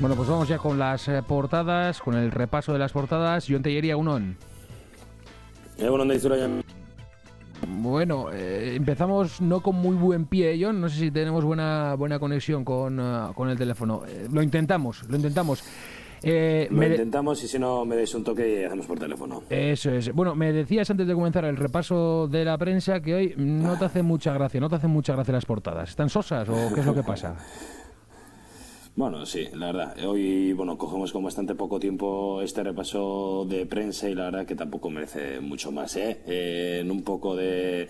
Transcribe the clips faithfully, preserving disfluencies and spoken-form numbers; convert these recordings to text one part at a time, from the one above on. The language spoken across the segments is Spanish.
Bueno, pues vamos ya con las eh, portadas, con el repaso de las portadas. Jon Tellería, Unon. Eh, bueno, ya... Bueno, eh, empezamos no con muy buen pie, Jon. No sé si tenemos buena buena conexión con, uh, con el teléfono. Eh, lo intentamos, lo intentamos. Eh, lo me... intentamos y si no me dais un toque y hacemos por teléfono. Eso es. Bueno, me decías antes de comenzar el repaso de la prensa que hoy no te hace mucha gracia, no te hacen mucha gracia las portadas. ¿Están sosas o qué es lo que pasa? Bueno, sí, la verdad. Hoy, bueno, cogemos con bastante poco tiempo este repaso de prensa y la verdad que tampoco merece mucho más, ¿eh? eh en un poco de,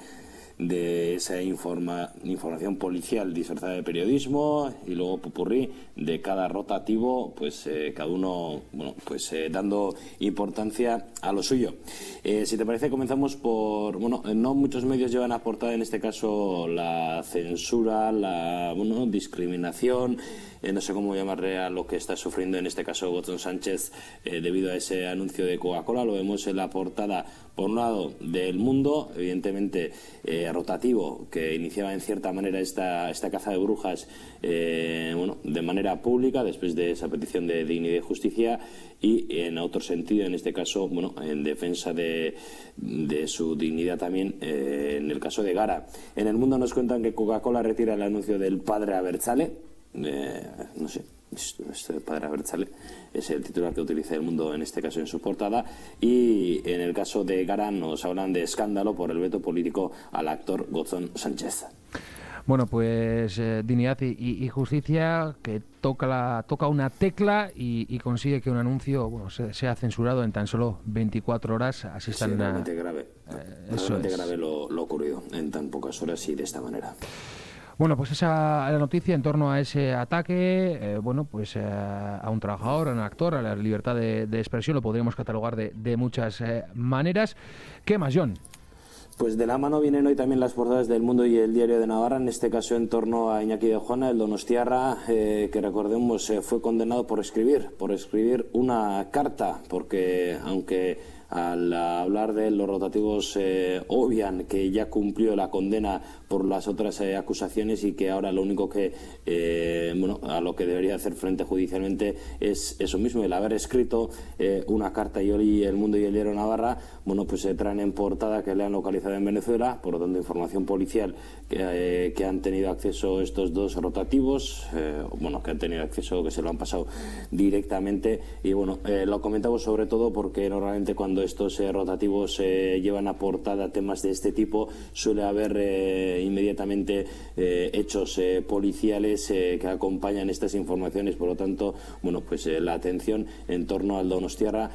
de esa informa, información policial disfrazada de periodismo y luego popurrí de cada rotativo, pues eh, cada uno, bueno, pues eh, dando importancia a lo suyo. Eh, si te parece, comenzamos por, bueno, no muchos medios llevan a portada en este caso la censura, la, bueno, discriminación. Eh, no sé cómo llamarle a lo que está sufriendo en este caso Gotzon Sánchez eh, debido a ese anuncio de Coca-Cola. Lo vemos en la portada, por un lado, del Mundo, evidentemente eh, rotativo, que iniciaba en cierta manera esta, esta caza de brujas eh, bueno, de manera pública, después de esa petición de dignidad y justicia, y en otro sentido, en este caso, bueno, en defensa de, de su dignidad también, eh, en el caso de Gara. En el Mundo nos cuentan que Coca-Cola retira el anuncio del padre Abertzale. Eh, no sé, este padre Abertzale es el titular que utiliza El Mundo en este caso en su portada, y en el caso de Gara nos hablan de escándalo por el veto político al actor Gotzon Sánchez. Bueno, pues eh, dignidad y, y, y justicia, que toca la, toca una tecla y, y consigue que un anuncio, bueno, se, sea censurado en tan solo veinticuatro horas. Así están. Sí, realmente grave, eh, realmente grave lo, lo ocurrido en tan pocas horas y de esta manera. Bueno, pues esa la noticia en torno a ese ataque, eh, bueno, pues eh, a un trabajador, a un actor, a la libertad de, de expresión, lo podríamos catalogar de, de muchas eh, maneras. ¿Qué más, Jon? Pues de la mano vienen hoy también las portadas del Mundo y el Diario de Navarra, en este caso en torno a Iñaki de Juana, el donostiarra, eh, que recordemos eh, fue condenado por escribir, por escribir una carta, porque aunque al hablar de los rotativos eh, obvian que ya cumplió la condena por las otras eh, acusaciones y que ahora lo único que, eh, bueno, a lo que debería hacer frente judicialmente es eso mismo, el haber escrito eh, una carta. Y hoy el Mundo y el Diario de Navarra, bueno, pues se traen en portada que le han localizado en Venezuela, por lo tanto información policial que, eh, que han tenido acceso estos dos rotativos, eh, bueno, que han tenido acceso, que se lo han pasado directamente. Y bueno, eh, lo comentamos sobre todo porque normalmente cuando estos eh, rotativos eh, llevan a portada temas de este tipo, suele haber eh, inmediatamente eh, hechos eh, policiales eh, que acompañan estas informaciones. Por lo tanto, bueno, pues eh, la atención en torno al donostiarra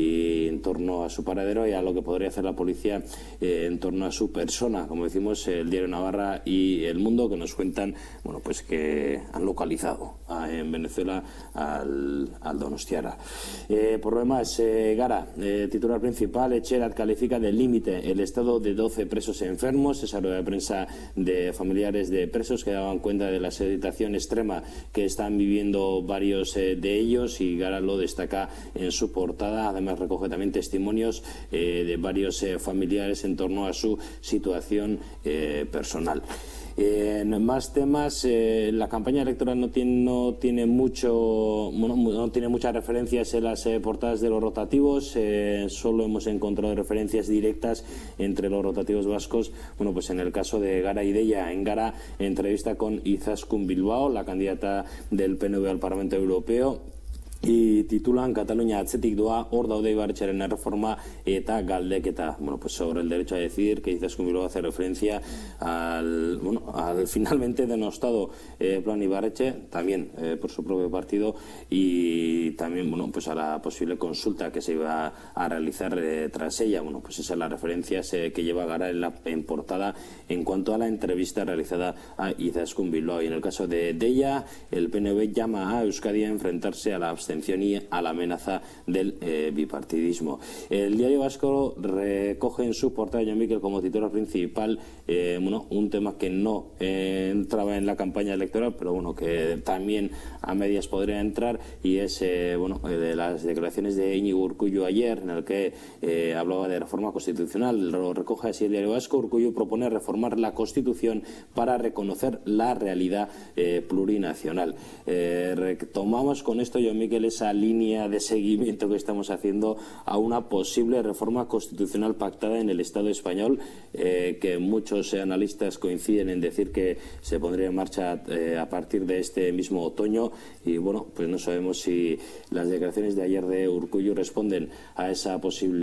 y en torno a su paradero y a lo que podría hacer la policía eh, en torno a su persona. Como decimos, el Diario Navarra y El Mundo, que nos cuentan, bueno, pues que han localizado a, en Venezuela al, al donostiarra. Eh, por lo demás, eh, Gara, eh, titular principal, Etxerat califica de límite el estado de doce presos enfermos. Esa rueda de prensa de familiares de presos que daban cuenta de la seditación extrema que están viviendo varios eh, de ellos, y Gara lo destaca en su portada. Además recoge también testimonios eh, de varios eh, familiares en torno a su situación eh, personal. Eh, en más temas, eh, la campaña electoral no tiene, no tiene mucho, bueno, no tiene muchas referencias en las eh, portadas de los rotativos. Eh, solo hemos encontrado referencias directas entre los rotativos vascos. Bueno, pues en el caso de Gara Ideia, en Gara, entrevista con Izaskun Bilbao, la candidata del P N V al Parlamento Europeo. Y titulan Cataluña atzetik doa, hor daude Ibarretxeren erreforma eta galdeketa. Bueno, pues sobre el derecho a decidir, que Izaskun Bilbao hace referencia al, bueno, al finalmente denostado eh, plan Ibarretxe, también eh, por su propio partido, y también, bueno, pues a la posible consulta que se iba a realizar eh, tras ella. Bueno, pues esas son las referencias eh, que lleva Gara en, la, en portada en cuanto a la entrevista realizada a Izaskun Bilbao. Y en el caso de, de ella, el P N V llama a Euskadi a enfrentarse a la abstención abstención y a la amenaza del eh, bipartidismo. El Diario Vasco recoge en su portada, Jon Miquel, como titular principal eh, bueno, un tema que no eh, entraba en la campaña electoral, pero bueno, que también a medias podría entrar, y es eh, bueno, de las declaraciones de Íñigo Urkullu ayer, en el que eh, hablaba de reforma constitucional. Lo recoge así el Diario Vasco. Urkullu propone reformar la Constitución para reconocer la realidad eh, plurinacional. Eh, retomamos con esto, Jon Miquel, esa línea de seguimiento que estamos haciendo a una posible reforma constitucional pactada en el Estado español, eh, que muchos analistas coinciden en decir que se pondría en marcha eh, a partir de este mismo otoño, y bueno, pues no sabemos si las declaraciones de ayer de Urkullu responden a esa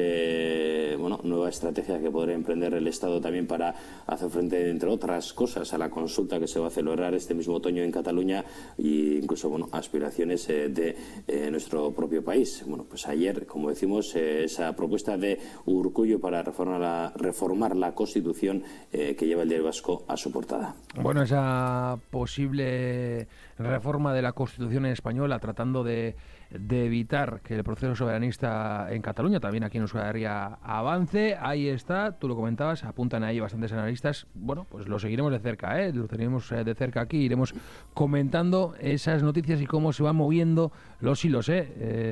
posible bueno, nueva estrategia que podría emprender el Estado también para hacer frente, entre otras cosas, a la consulta que se va a celebrar este mismo otoño en Cataluña, e incluso bueno, aspiraciones eh, de eh, nuestro propio país. Bueno, pues ayer, como decimos, eh, esa propuesta de Urkullu para reformar la, reformar la Constitución eh, que lleva el Diario Vasco a su portada. Bueno, esa posible reforma de la Constitución española, tratando de, de evitar que el proceso soberanista en Cataluña, también aquí en Euskal Herria, avance. Ahí está, tú lo comentabas, apuntan ahí bastantes analistas. Bueno, pues lo seguiremos de cerca, ¿eh? Lo tenemos de cerca aquí, iremos comentando esas noticias y cómo se van moviendo los hilos, ¿eh?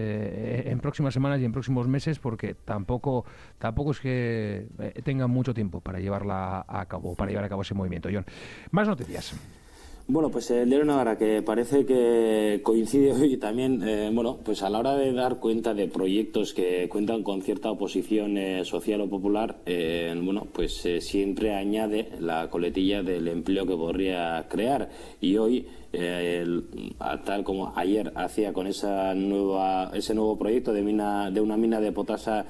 Eh, en próximas semanas y en próximos meses, porque tampoco tampoco es que tengan mucho tiempo para llevarla a cabo, para llevar a cabo ese movimiento. John, más noticias. Bueno, pues el Diario Navarra, que parece que coincide hoy también, eh, bueno, pues a la hora de dar cuenta de proyectos que cuentan con cierta oposición eh, social o popular, eh, bueno, pues eh, siempre añade la coletilla del empleo que podría crear. Y hoy, eh, el, tal como ayer hacía con esa nueva, ese nuevo proyecto de mina, de una mina de potasa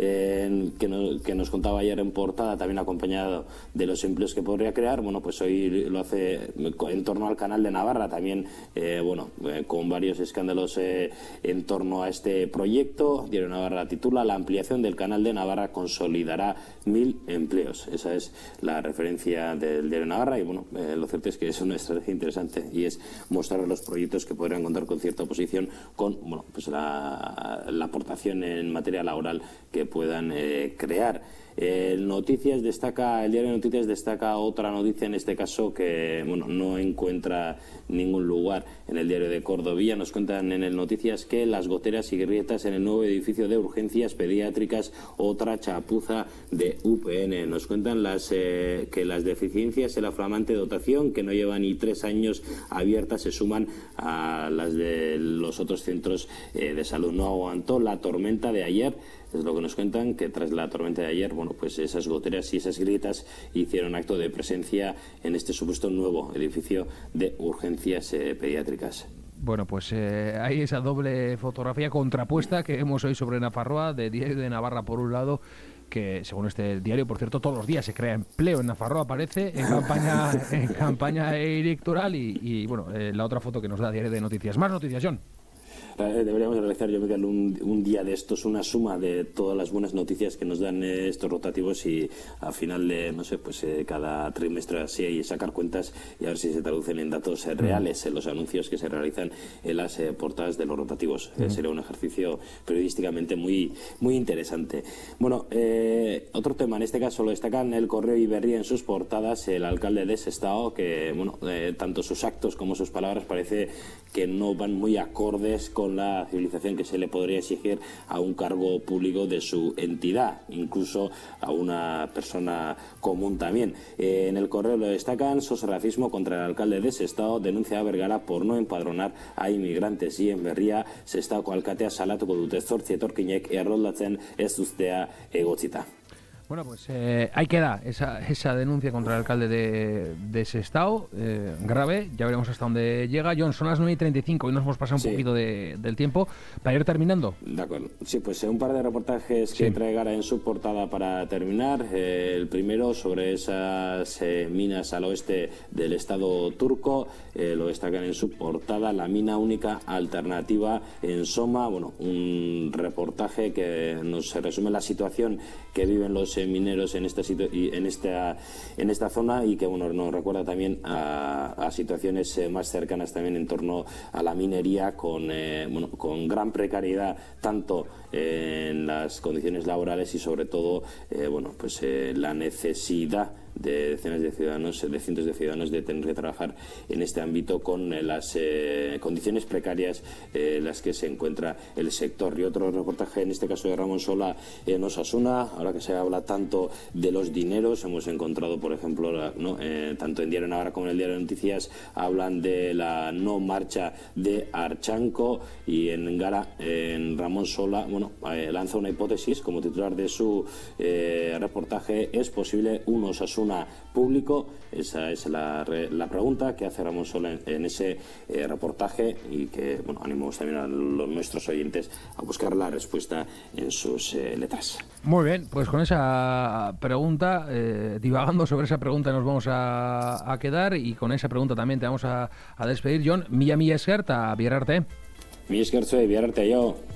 eh, que, no, que nos contaba ayer en portada, también acompañado de los empleos que podría crear, bueno, pues hoy lo hace en torno al Canal de Navarra, también eh, bueno, eh, con varios escándalos eh, en torno a este proyecto. Diario Navarra titula: la ampliación del Canal de Navarra consolidará mil empleos. Esa es la referencia del Diario Navarra, y bueno, eh, lo cierto es que es una estrategia interesante, y es mostrar los proyectos que podrían contar con cierta oposición, con bueno, pues la, la aportación en materia laboral que puedan eh, crear. Eh, Noticias destaca, el Diario de Noticias destaca otra noticia, en este caso que bueno, no encuentra ningún lugar en el Diario de Cordovilla. Nos cuentan en el Noticias que las goteras y grietas en el nuevo edificio de urgencias pediátricas, otra chapuza de U P N. Nos cuentan las, eh, que las deficiencias en la flamante dotación, que no lleva ni tres años abiertas, se suman a las de los otros centros eh, de salud. No aguantó la tormenta de ayer. Es lo que nos cuentan, que tras la tormenta de ayer, bueno, pues esas goteras y esas grietas hicieron acto de presencia en este supuesto nuevo edificio de urgencias eh, pediátricas. Bueno, pues eh, hay esa doble fotografía contrapuesta que vemos hoy sobre Nafarroa, de Diario de Navarra por un lado, que según este diario, por cierto, todos los días se crea empleo en Nafarroa, aparece en campaña en campaña electoral, y, y bueno, eh, la otra foto que nos da Diario de Noticias. Más noticias, John. Deberíamos realizar, yo creo, un, un día de estos, una suma de todas las buenas noticias que nos dan eh, estos rotativos, y al final de, no sé, pues eh, cada trimestre así, y sacar cuentas y a ver si se traducen en datos eh, reales en los anuncios que se realizan en las eh, portadas de los rotativos. Eh, sería un ejercicio periodísticamente muy muy interesante. Bueno, eh, otro tema, en este caso lo destacan el Correo y Berria en sus portadas, el alcalde de Sestao, que bueno, eh, tanto sus actos como sus palabras parece que no van muy acordes con con la civilización que se le podría exigir a un cargo público de su entidad, incluso a una persona común también. Eh, en el Correo lo destacan: sos racismo contra el alcalde de Sestao, denuncia a Vergara por no empadronar a inmigrantes. Y en Berria, Sestaoko alkatea salatuko dute zortzi etorkinek erroldatzen ez uztea egotzita. Bueno, pues eh, ahí queda esa, esa denuncia contra el alcalde de, de Sestao, eh, grave. Ya veremos hasta dónde llega. John, son las nueve y treinta y cinco y nos hemos pasado un sí. poquito de, del tiempo para ir terminando. De acuerdo. Sí, pues eh, un par de reportajes sí. que trae Gara en su portada para terminar. Eh, el primero sobre esas eh, minas al oeste del Estado turco. Eh, lo destacan en su portada: la mina única alternativa en Soma. Bueno, un reportaje que nos resume la situación que viven los eh, mineros en esta, en, esta, en esta zona y que bueno, nos recuerda también a, a situaciones eh, más cercanas también en torno a la minería con, eh, bueno, con gran precariedad tanto eh, en las condiciones laborales y sobre todo eh, bueno, pues, eh, la necesidad de decenas de ciudadanos, de cientos de ciudadanos, de tener que trabajar en este ámbito con eh, las eh, condiciones precarias en eh, las que se encuentra el sector. Y otro reportaje, en este caso de Ramón Sola, en Osasuna, ahora que se habla tanto de los dineros, hemos encontrado, por ejemplo, la, ¿no? eh, tanto en Diario Navarra como en el Diario de Noticias, hablan de la no marcha de Archanco, y en Gara, eh, en Ramón Sola, bueno, eh, lanza una hipótesis como titular de su eh, reportaje: ¿es posible un Osasuna público? Esa es la, la pregunta que hace Ramón Sola en, en ese eh, reportaje, y que bueno, animamos también a los, nuestros oyentes a buscar la respuesta en sus eh, letras. Muy bien, pues con esa pregunta, eh, divagando sobre esa pregunta, nos vamos a, a quedar, y con esa pregunta también te vamos a, a despedir. John, mila mila esker, eta bihar arte. Mila esker zuei, bihar arte, jo.